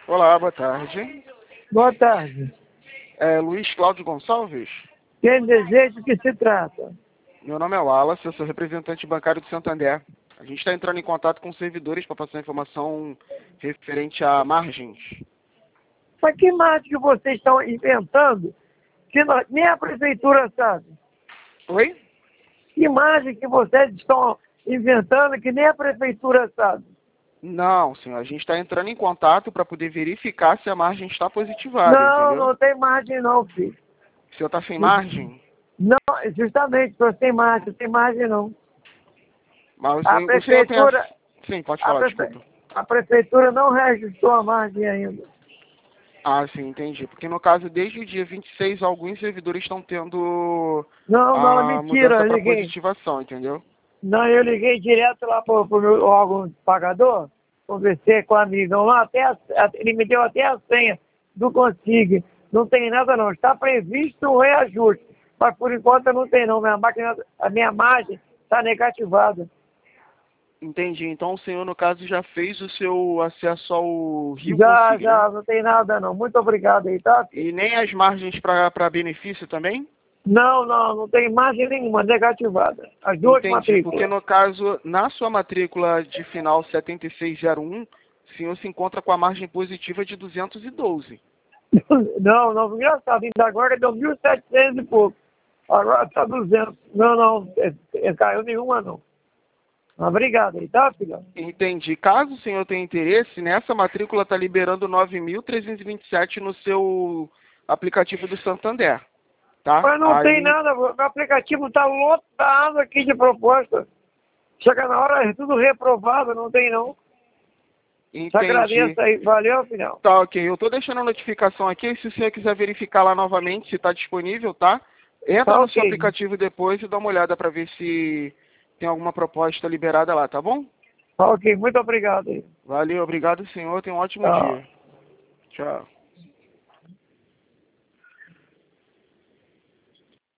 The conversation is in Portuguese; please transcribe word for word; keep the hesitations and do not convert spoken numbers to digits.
Olá, boa tarde. Boa tarde. É Luiz Cláudio Gonçalves? Quem deseja do que se trata? Meu nome é Wallace, eu sou representante bancário do Santander. A gente está entrando em contato com servidores para passar informação referente a margens. Mas que margem que vocês estão inventando que nós- nem a prefeitura sabe? Oi? Que margem que vocês estão inventando que nem a prefeitura sabe? Não, senhor. A gente está entrando em contato para poder verificar se a margem está positivada, Não, entendeu? não tem margem não, filho. O senhor está sem margem? Não, justamente, não tem margem, não tem margem não. Mas o A senhor, o senhor tem... prefeitura, A... Sim, pode a, falar, prefe- desculpa. a prefeitura não reajustou a margem ainda. Ah, sim, entendi. Porque no caso, desde o dia vinte e seis, alguns servidores estão tendo Não, não, é a mentira, mudança eu para liguei. positivação, entendeu? Não, eu liguei direto lá pro, pro meu órgão pagador, conversei com o amigão lá, até a- a- ele me deu até a senha do Consig. Não tem nada não, está previsto um reajuste, mas por enquanto não tem não, minha máquina, a minha margem está negativada. Entendi. Então o senhor, no caso, já fez o seu acesso ao Rio Já, Consig, né? já, não tem nada não. Muito obrigado aí, tá? E nem as margens para benefício também? Não, não, não tem margem nenhuma, negativada. As duas Entendi. Porque matrículas. no caso, na sua matrícula de final setenta e seis zero um, o senhor se encontra com a margem positiva de duzentos e doze. Não, não, engraçado, ainda agora deu mil e setecentos e pouco. Agora está duzentos. Não, não, é, é, caiu nenhuma não. Mas obrigado aí, tá, filhão? Entendi. Caso o senhor tenha interesse, nessa matrícula está liberando nove mil trezentos e vinte e sete no seu aplicativo do Santander. Tá? Mas não tem Aí, nada, o aplicativo está lotado aqui de proposta. Chega na hora, é tudo reprovado, não tem não. Te entendi. agradeço aí, valeu, filhão. Tá, ok. Eu tô deixando a notificação aqui. Se o senhor quiser verificar lá novamente se está disponível, tá? Entra Tá no seu ok. aplicativo depois e dá uma olhada para ver se tem alguma proposta liberada lá, tá bom? Tá ok, muito obrigado aí. Valeu, obrigado, senhor. Tenha um ótimo Tchau. dia. Tchau.